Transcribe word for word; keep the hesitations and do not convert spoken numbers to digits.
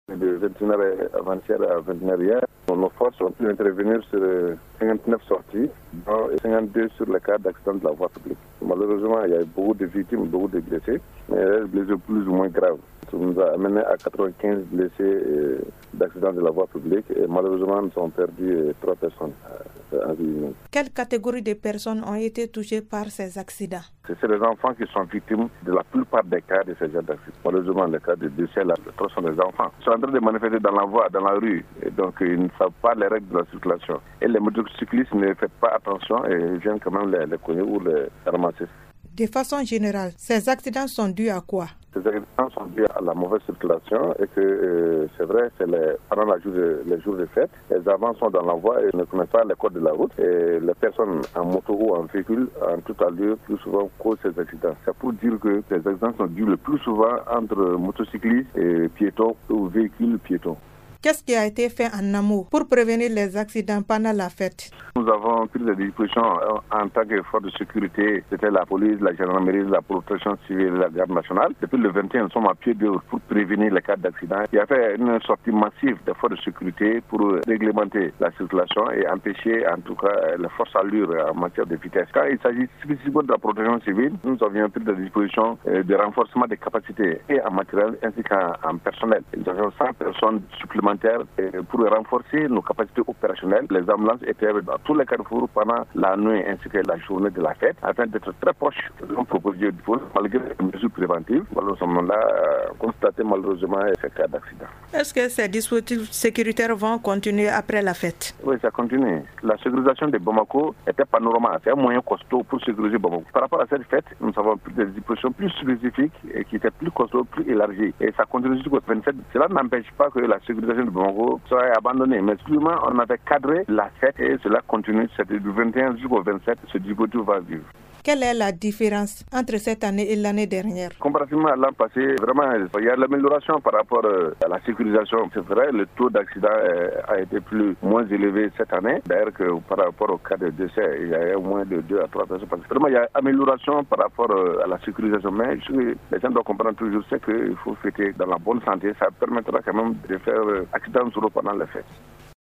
De vingt et une heures avant-hier à vingt et une heures hier, nos forces ont pu intervenir sur cinquante-neuf sorties, dont cinquante-deux sur le cas d'accident de la voie publique. Malheureusement, il y a eu beaucoup de victimes, beaucoup de blessés, mais des blessés plus ou moins graves. Ça nous a amené à quatre-vingt-quinze blessés d'accident de la voie publique et malheureusement, nous avons perdu trois personnes. Quelle catégorie de personnes ont été touchées par ces accidents? C'est les enfants qui sont victimes de la plupart des cas de ces gens d'accident. Malheureusement, les cas de décès, là, les trois sont des enfants. Ils sont en train de manifester dans la voie, dans la rue, et donc ils ne savent pas les règles de la circulation. Et les motocyclistes ne font pas attention et viennent quand même les, les cogner ou les ramasser. De façon générale, ces accidents sont dus à quoi? Ces accidents sont dus à la mauvaise circulation et que euh, c'est vrai, c'est les, pendant la jour de, les jours de fête, les enfants sont dans la voie et ne connaissent pas les codes de la route. Et les personnes en moto ou en véhicule, en tout allure, plus souvent causent ces accidents. C'est pour dire que ces accidents sont dus le plus souvent entre motocyclistes et piétons ou véhicules piétons. Qu'est-ce qui a été fait en amont pour prévenir les accidents pendant la fête? Nous avons pris des dispositions en tant que force de sécurité. C'était la police, la gendarmerie, la protection civile et la garde nationale. Depuis le vingt et un, nous sommes à pied d'œuvre pour prévenir les cas d'accident. Il y a fait une sortie massive des forces de sécurité pour réglementer la circulation et empêcher en tout cas les forces allures en matière de vitesse. Quand il s'agit spécifiquement de la protection civile, nous avions pris des dispositions de renforcement des capacités et en matériel ainsi qu'en personnel. Nous avions cent personnes supplémentaires pour renforcer nos capacités opérationnelles. Les ambulances étaient dans tous les carrefours pendant la nuit ainsi que la journée de la fête afin d'être très proches de nos propositions du pôle malgré les mesures préventives. Nous sommes là constaté malheureusement ces cas d'accident. Est-ce que ces dispositifs sécuritaires vont continuer après la fête? Oui, ça continue. La sécurisation de Bamako était pas normale. C'est un moyen costaud pour sécuriser Bamako. Par rapport à cette fête, nous avons pris des dispositions plus spécifiques et qui étaient plus costauds, plus élargies. Et ça continue jusqu'au vingt-sept. Cela n'empêche pas que la sécurisation de Bamako soit abandonnée. Mais seulement on avait cadré la fête et cela continue. C'est du vingt et un jusqu'au vingt-sept. Ce dispositif va vivre. Quelle est la différence entre cette année et l'année dernière? Comparativement à l'an passé, vraiment, il y a l'amélioration par rapport à la sécurisation. C'est vrai, le taux d'accident a été plus moins élevé cette année. D'ailleurs, que par rapport au cas de décès, il y a eu moins de deux à trois personnes. Vraiment, il y a amélioration par rapport à la sécurisation. Mais les gens doivent comprendre toujours, c'est qu'il faut fêter dans la bonne santé. Ça permettra quand même de faire accident zéro pendant les fêtes.